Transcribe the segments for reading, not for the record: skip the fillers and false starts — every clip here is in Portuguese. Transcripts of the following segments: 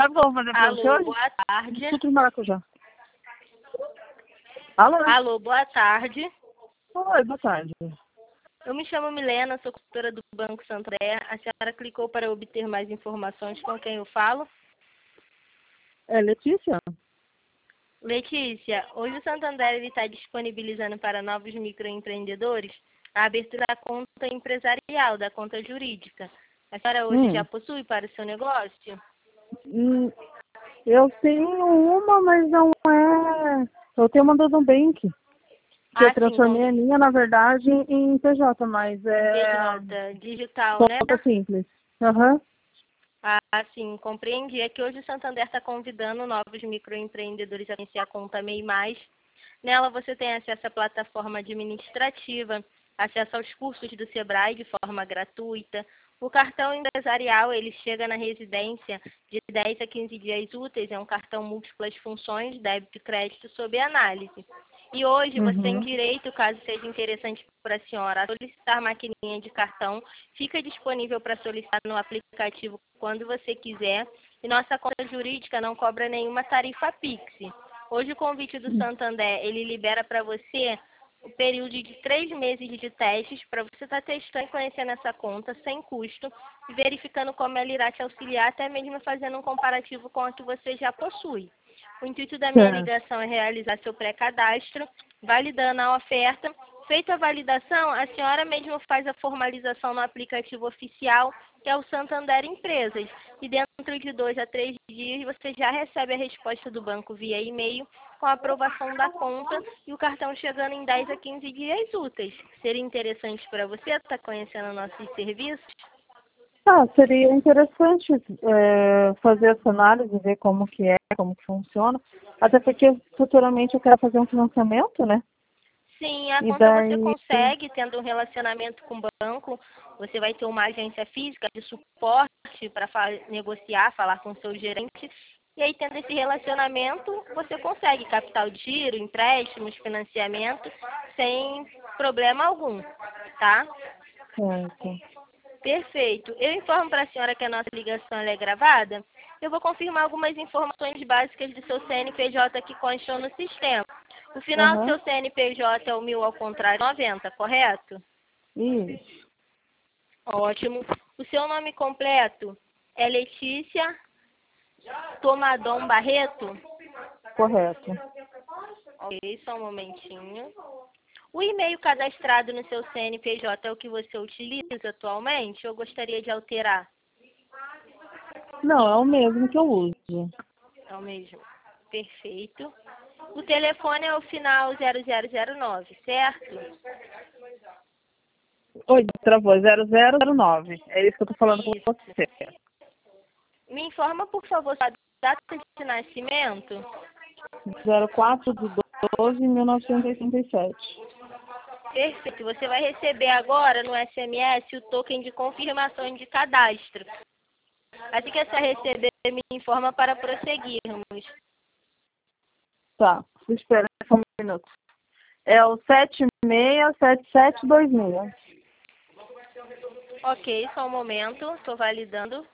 Sabe o que eu vou fazer pra você Alô, hoje? boa tarde. Suco de maracujá. Alô? Alô, boa tarde. Oi, boa tarde. Eu me chamo Milena, sou consultora do Banco Santander. A senhora clicou para obter mais informações. Com quem eu falo? É Letícia? Letícia, hoje o Santander está disponibilizando para novos microempreendedores a abertura da conta empresarial, da conta jurídica. A senhora hoje já possui para o seu negócio? Eu tenho uma, mas não é... Eu tenho uma do Nubank, que eu transformei a minha, na verdade, em PJ, mas é... PJ digital, né? Conta simples. Aham. Ah, sim, compreendi. É que hoje o Santander está convidando novos microempreendedores a conhecer a conta MEI Mais. Nela você tem acesso à plataforma administrativa, acesso aos cursos do Sebrae de forma gratuita. O cartão empresarial, ele chega na residência de 10 a 15 dias úteis, é um cartão múltiplas funções, débito e crédito sob análise. E hoje você tem direito, caso seja interessante para a senhora, a solicitar maquininha de cartão. Fica disponível para solicitar no aplicativo quando você quiser. E nossa conta jurídica não cobra nenhuma tarifa Pix. Hoje o convite do Santander, ele libera para você o período de 3 meses de testes para você estar testando e conhecendo essa conta sem custo e verificando como ela irá te auxiliar, até mesmo fazendo um comparativo com a que você já possui. O intuito da minha ligação é realizar seu pré-cadastro, validando a oferta. Feita a validação, a senhora mesmo faz a formalização no aplicativo oficial, que é o Santander Empresas. E dentro de 2 a 3 dias, você já recebe a resposta do banco via e-mail, com a aprovação da conta e o cartão chegando em 10 a 15 dias úteis. Seria interessante para você estar conhecendo nossos serviços? Seria interessante fazer essa análise, ver como que é, como que funciona. Até porque futuramente eu quero fazer um financiamento, né? Sim, a conta você consegue, tendo um relacionamento com o banco, você vai ter uma agência física de suporte para negociar, falar com o seu gerente. E aí, tendo esse relacionamento, você consegue capital de giro, empréstimos, financiamento, sem problema algum, tá? Certo. Perfeito. Eu informo para a senhora que a nossa ligação é gravada. Eu vou confirmar algumas informações básicas do seu CNPJ que constam no sistema. O final do seu CNPJ é o 1000 ao contrário 90, correto? Isso. Ótimo. O seu nome completo é Letícia Tomadon Barreto? Correto. Ok, só um momentinho. O e-mail cadastrado no seu CNPJ é o que você utiliza atualmente ou gostaria de alterar? Não, é o mesmo que eu uso. É o mesmo. Perfeito. O telefone é o final 0009, certo? Oi, travou, 0009. É isso que eu tô falando com você. Me informa, por favor, sua data de nascimento. 04/12/1987. Perfeito. Você vai receber agora no SMS o token de confirmação de cadastro. Assim que você receber, me informa para prosseguirmos. Tá, espera só um minuto. É o 767726. Ok, só um momento. Estou validando.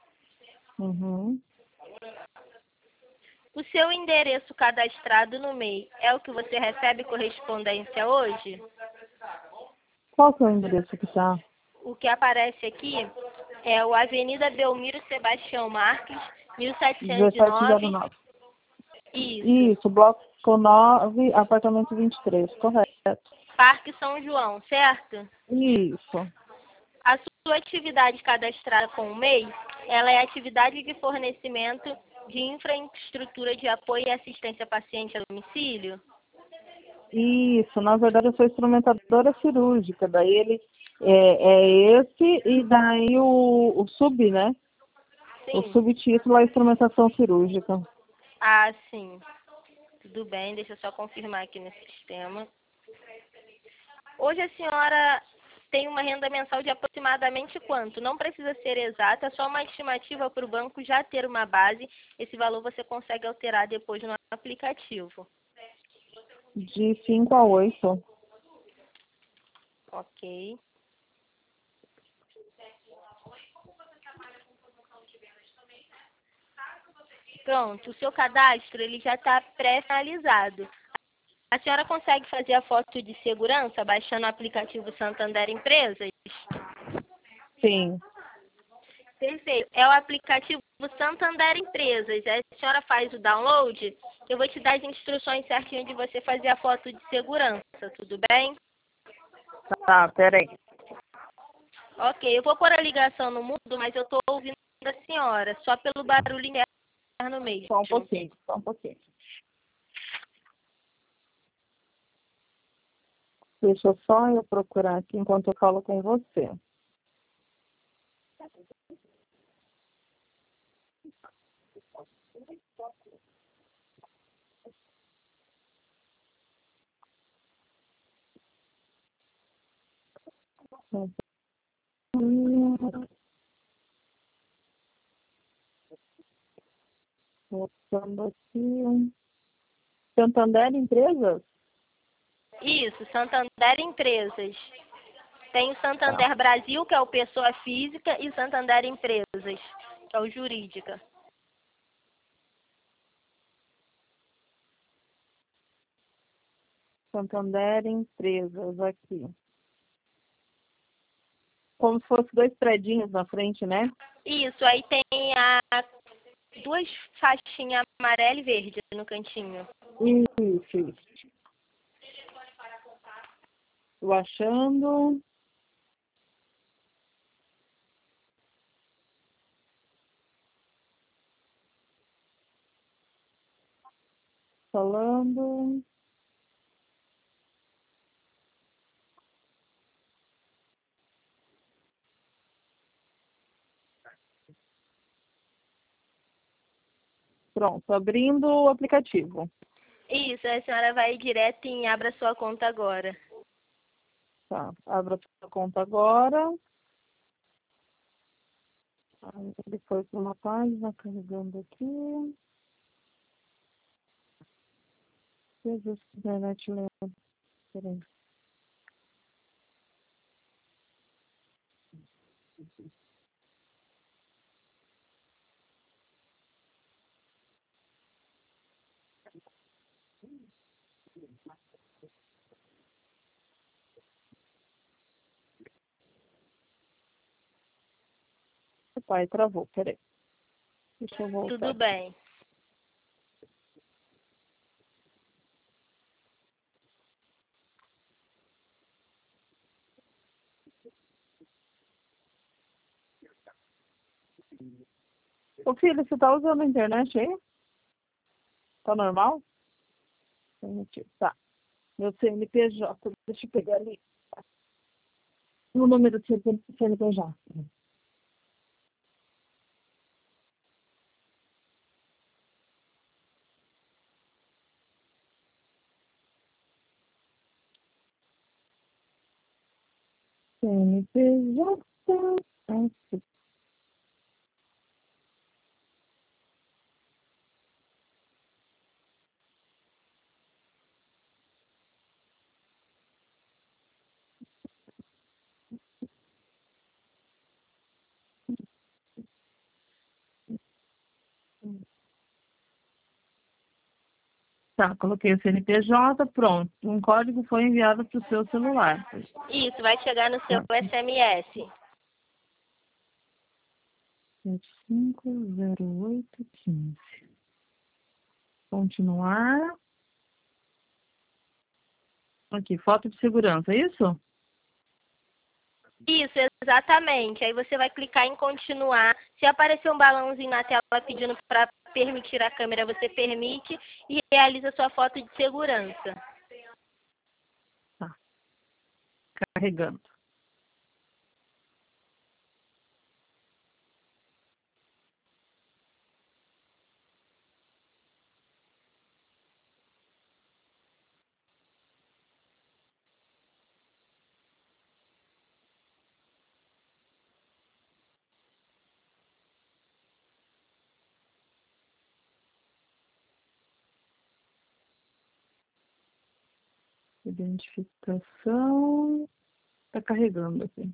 O seu endereço cadastrado no MEI é o que você recebe correspondência hoje? Qual que é o endereço que tá? O que aparece aqui é o Avenida Belmiro Sebastião Marques, 1709. 1709. Isso. Isso, bloco 9, apartamento 23, correto. Parque São João, certo? Isso. A sua atividade cadastrada com o MEI, ela é atividade de fornecimento de infraestrutura de apoio e assistência a paciente a domicílio? Isso, na verdade eu sou instrumentadora cirúrgica, daí ele é esse e daí o sub, né? Sim. O subtítulo é instrumentação cirúrgica. Ah, sim. Tudo bem, deixa eu só confirmar aqui no sistema. Hoje a senhora tem uma renda mensal de aproximadamente quanto? Não precisa ser exata, é só uma estimativa para o banco já ter uma base. Esse valor você consegue alterar depois no aplicativo. De 5 a 8. Ok. Pronto, o seu cadastro ele já está pré-finalizado. A senhora consegue fazer a foto de segurança baixando o aplicativo Santander Empresas? Sim. Perfeito. É o aplicativo Santander Empresas. A senhora faz o download. Eu vou te dar as instruções certinho de você fazer a foto de segurança, tudo bem? Tá, peraí. Ok, eu vou pôr a ligação no mudo, mas eu estou ouvindo a senhora, só pelo barulho interno mesmo. Só um pouquinho, só um pouquinho. Deixa só eu procurar aqui enquanto eu falo com você. Voltando aqui. Santander Empresas? Isso, Santander Empresas. Tem o Tá. Santander Brasil, que é o pessoa física, e Santander Empresas, que é o jurídica. Santander Empresas aqui. Como se fosse dois predinhos na frente, né? Isso, aí tem duas faixinhas amarela e verde no cantinho. Isso. Tô achando. Falando. Pronto, abrindo o aplicativo. Isso, a senhora vai direto em abra sua conta agora. Tá, abra a sua conta agora. Aí ele foi para uma página, carregando aqui. Jesus, que internet lenta. Peraí. O pai travou, peraí. Deixa eu voltar Tudo aqui. bem. Ô filho, você tá usando a internet aí? Tá normal? Permitido. Tá. Meu CNPJ, deixa eu pegar ali. O número do CNPJ. CNPJ. Tá, coloquei o CNPJ, pronto. Um código foi enviado para o seu celular. Isso, vai chegar no seu Tá. SMS. 750815. Continuar. Aqui, foto de segurança, é isso? Isso, exatamente. Aí você vai clicar em continuar. Se aparecer um balãozinho na tela pedindo para permitir a câmera, você permite e realiza sua foto de segurança. Tá, carregando. Identificação. Tá carregando aqui.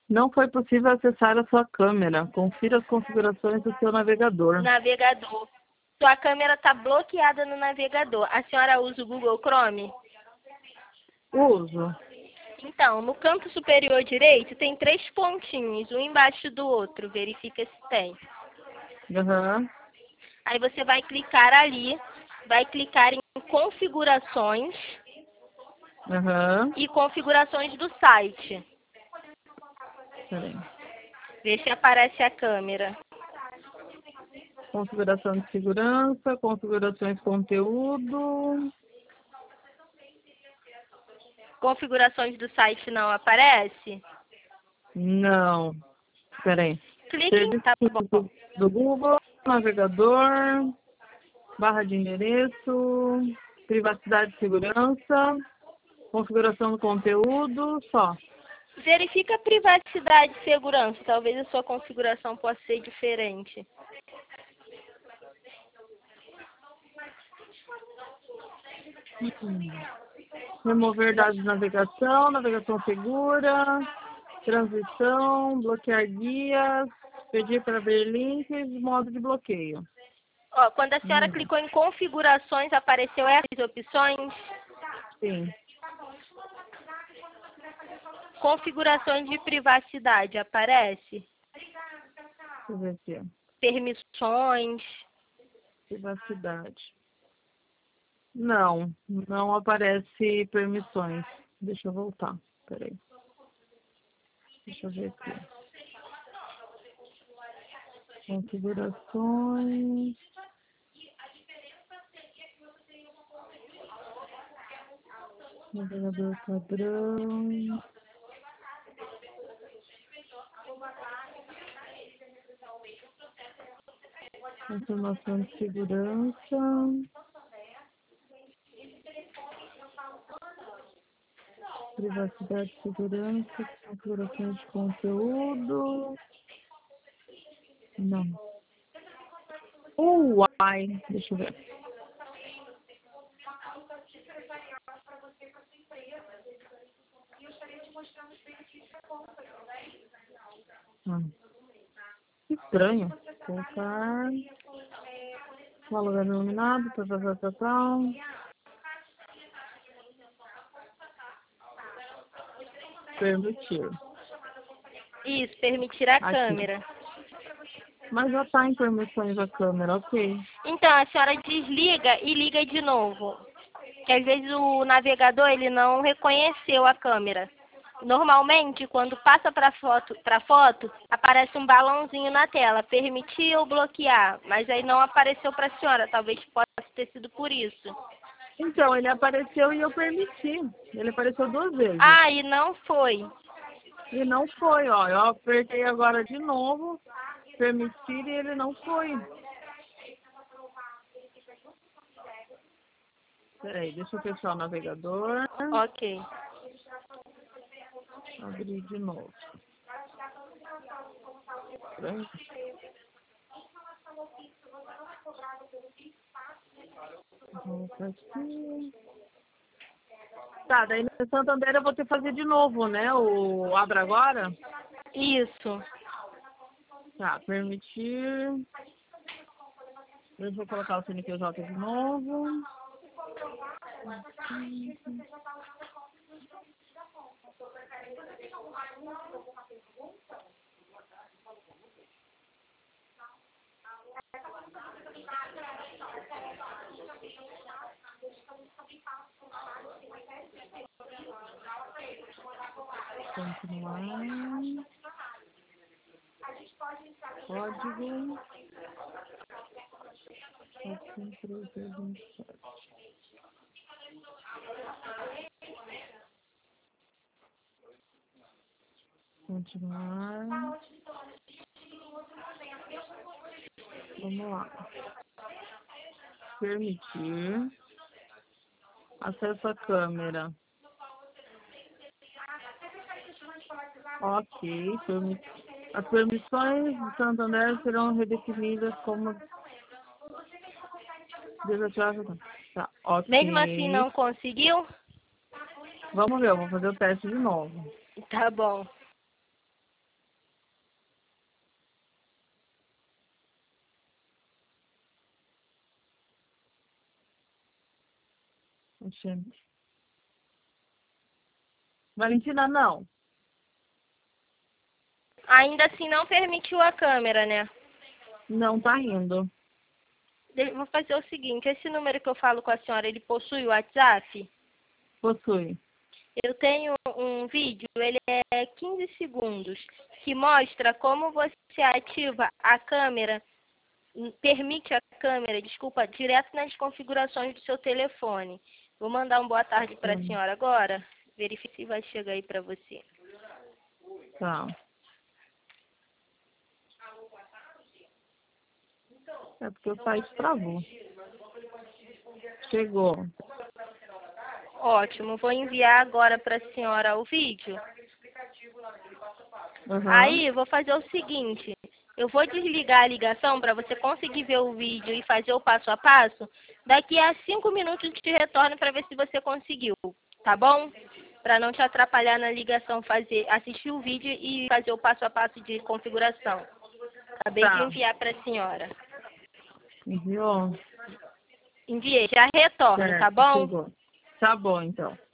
Não foi possível acessar a sua câmera. Confira as configurações do seu navegador. Navegador. Sua câmera está bloqueada no navegador. A senhora usa o Google Chrome? Uso. Então, no canto superior direito tem 3 pontinhos, um embaixo do outro. Verifica se tem. Aham. Aí você vai clicar ali, vai clicar em configurações Aham. e configurações do site. Peraí. Vê se aparece a câmera. Configuração de segurança, configurações de conteúdo. Configurações do site não aparece? Não. Peraí. Clique em... Tá bom. Serviço do Google, navegador, barra de endereço, privacidade e segurança, configuração do conteúdo, só. Verifica a privacidade e segurança. Talvez a sua configuração possa ser diferente. Remover dados de navegação, navegação segura, transição, bloquear guias, pedir para abrir links, modo de bloqueio. Ó, quando a senhora clicou em configurações, apareceu essas opções. Sim. Configurações de privacidade, aparece? Deixa eu ver aqui. Permissões. Privacidade. Não, não aparece permissões. Deixa eu voltar. Peraí. Deixa eu ver aqui. Configurações. Navegador padrão. Informação de segurança. Privacidade e segurança. Configurações de conteúdo. Não. Uai. Deixa eu ver. Que estranho. Colocar. Qual lugar iluminado? Tal. Permitir. Isso, permitir a Aqui. câmera. Mas já está em permissões a câmera, ok. Então, a senhora desliga e liga de novo. Que às vezes o navegador ele não reconheceu a câmera. Normalmente, quando passa para foto, aparece um balãozinho na tela, permitir ou bloquear, mas aí não apareceu para a senhora, talvez possa ter sido por isso. Então, ele apareceu e eu permiti. Ele apareceu 2 vezes. Ah, e não foi. E não foi, ó. Eu apertei agora de novo, permitir, e ele não foi. Peraí, deixa eu fechar o navegador. Ok. Abrir de novo. Peraí. Volta aqui. Tá, daí no Santander eu vou ter que fazer de novo, né? O Abra Agora. Isso. Tá, permitir. Deixa eu colocar o CNPJ de novo. Continuar. Código. 45327. Continuar. Vamos lá. Permitir. Acesso à câmera. Ok. As permissões do Santander serão redefinidas como desativadas. Tá, ok. Mesmo assim não conseguiu? Vamos ver, eu vou fazer o teste de novo. Tá bom. Gente. Valentina, não. Ainda assim não permitiu a câmera, né? Não tá indo. Vou fazer o seguinte, esse número que eu falo com a senhora, ele possui o WhatsApp? Possui. Eu tenho um vídeo, ele é 15 segundos, que mostra como você ativa a câmera, permite a câmera, desculpa, direto nas configurações do seu telefone. Vou mandar uma boa tarde para a senhora agora. Verifique se vai chegar aí para você. Tá. É porque o site travou. Chegou. Ótimo, vou enviar agora para a senhora o vídeo. Uhum. Aí, vou fazer o seguinte, eu vou desligar a ligação para você conseguir ver o vídeo e fazer o passo a passo. Daqui a 5 minutos te retorno para ver se você conseguiu, tá bom? Para não te atrapalhar na ligação, assistir o vídeo e fazer o passo a passo de configuração. Acabei de enviar para a senhora. Enviou? Enviei, já retorno, tá bom? Chegou. Tá bom, então.